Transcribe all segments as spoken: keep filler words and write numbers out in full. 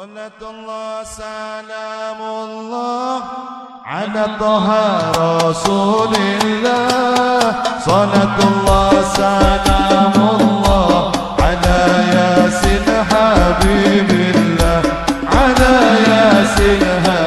Salatullah salamullah ala taha rasulillah. Salatullah salamullah ala yasin habibillah. Ala yasin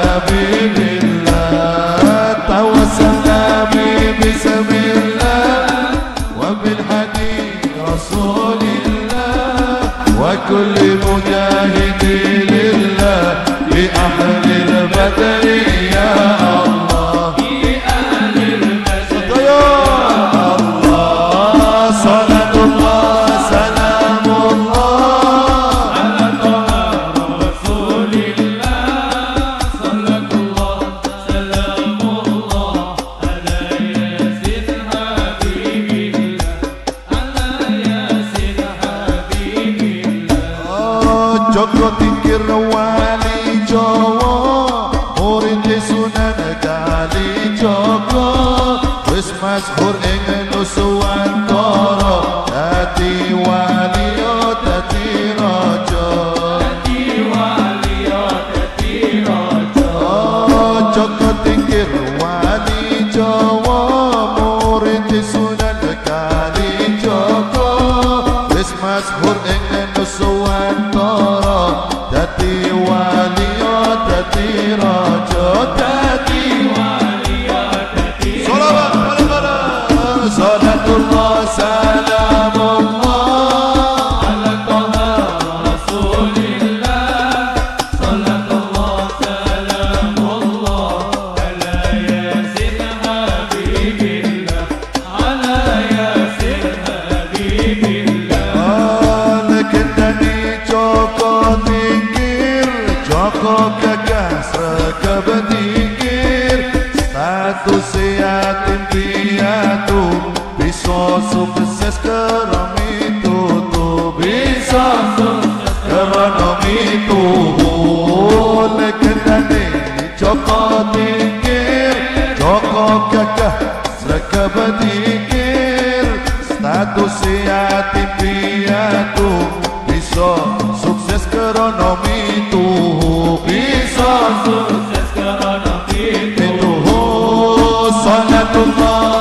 habibillah. Tawassalna bi bismillah wa bil hadi rasulillah wa kulli mujahidin بأهل البدر يا الله بأهل البدر يا الله. صلاة الله سلام الله على طه رسول الله. صلاة الله سلام الله على ياسين حبيب الله. على ياسين حبيب الله. Joko tingkir wali Jawa, murid Sunan Kalijaga, wis masyhur ing Nuswantara, dadi wali dadi raja. Dadi wali dadi raja. Joko tingkir wali Jawa, murid Sunan Kalijaga, wis masyhur ing Nuswantara, dadi wali dadi raja. Dadi wali dadi sholawat wal salatullah salamullah ala taha rasulillah. Salatullah salamullah ala yasin habibillah. Ala yasin habibillah. Lekendani Joko tingkir, Joko gagah sregep tingkir, status yatim piatu, bisa sukses karena mitutu, bisa sukses karena mitutu. Lekendane Joko tingkir, Joko gagah sregep tingkir, status yatim piatu, bisa sukses karena mitutu, bisa sukses karena mitutu. Salatullah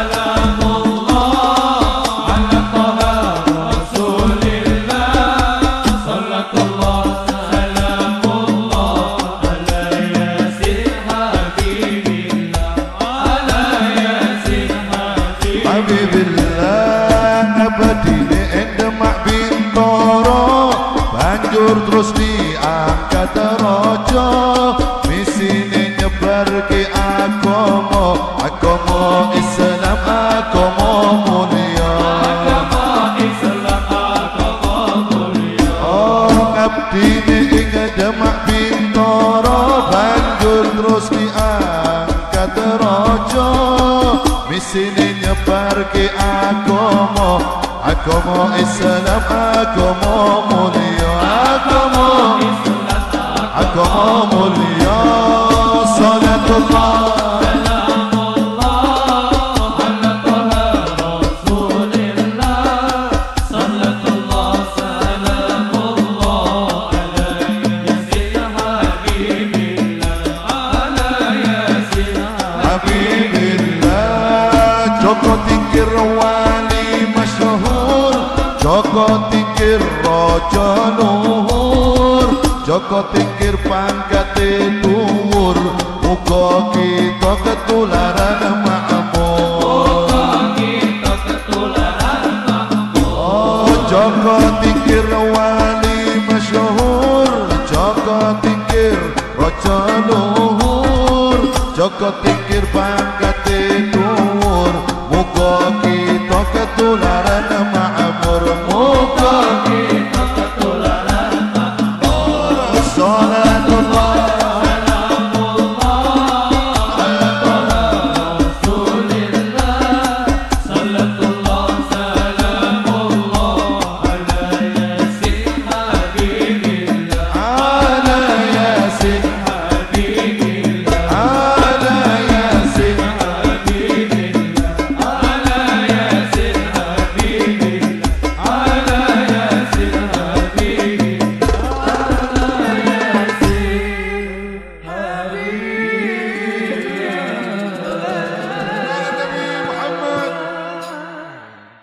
salamullah ala taha rasulillah. Salatullah salamullah ala yasin habibillah. Ala yasin habibillah. Abadine endemak bintoro, banjur terus diangkat raja, misine nyebar ke agama, agama Islam agama mulia. Agama Islam agama mulia. Oh ngabdine ing Demak Bintoro, banjur terus diangkat raja, misine nyebar ke agama, agama Islam agama mulia. Agama Islam agama mulia. Salatullah salamullah ala taha rasulillah. Salatullah salamullah ala yasin habibillah. Ala yasin habibillah. Joko tingkir wali masyhur, Joko tingkir raja luhur, Joko tingkir pangkate dhuwur, muga kita ketularan makmur. Muga kita ketularan makmur. Oh Joko tingkir wali masyhur, Joko tingkir raja luhur, Joko tingkir pangkate dhuwur, muga kita ketularan makmur. Muga kita